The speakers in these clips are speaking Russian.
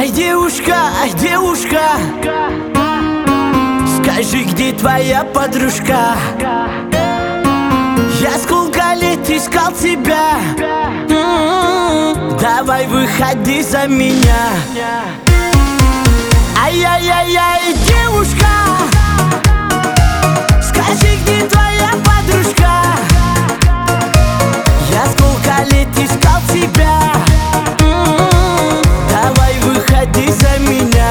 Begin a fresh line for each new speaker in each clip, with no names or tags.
Ай, девушка, скажи, где твоя подружка? Я сколько лет искал тебя. Давай выходи за меня. Ай-яй-яй-яй, девушка, скажи, где твоя подружка? Я сколько лет искал тебя. Давай выходи за меня.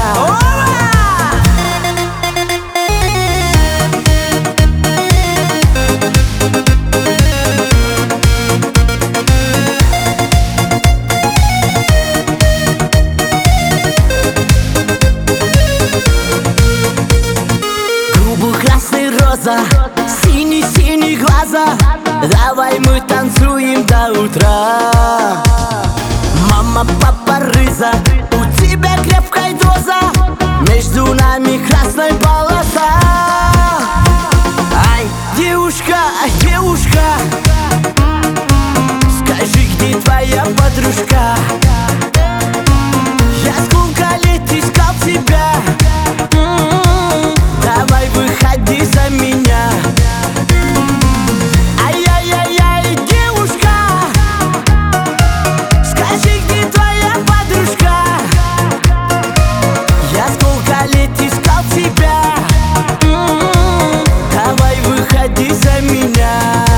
Голубо-красный роза, синий-синий глаза. Давай мы танцуем до утра. Мама, папа, рыза, у тебя крепкая доза. Между нами красная полоса. Ай, девушка, скажи, где твоя подружка? Я сколько лет искал тебя. Давай выходи за меня. Ай-яй-яй-яй, девушка, скажи, где твоя подружка? Я сколько лет искал тебя. Давай выходи за меня.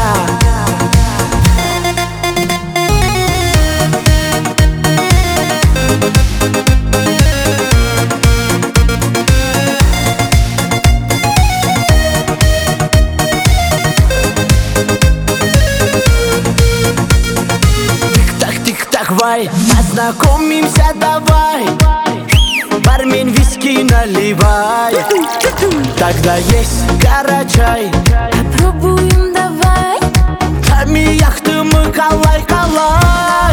Вай, познакомимся давай. Бармен, виски наливай. Тогда есть карачай.
Попробуем давай.
Там и яхты мы калай-калай.